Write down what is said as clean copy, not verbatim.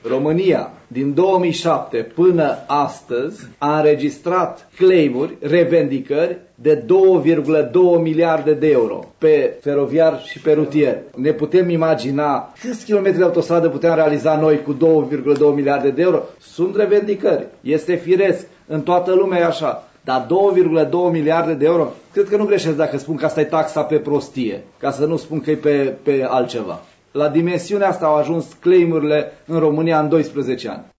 România, din 2007 până astăzi, a înregistrat claimuri, revendicări de 2,2 miliarde de euro pe feroviar și pe rutier. Ne putem imagina câți kilometri de autostradă putem realiza noi cu 2,2 miliarde de euro? Sunt revendicări. Este firesc. În toată lumea e așa. Dar 2,2 miliarde de euro, cred că nu greșesc dacă spun că asta e taxa pe prostie, ca să nu spun că e pe altceva. La dimensiunea asta au ajuns claimurile în România în 12 ani.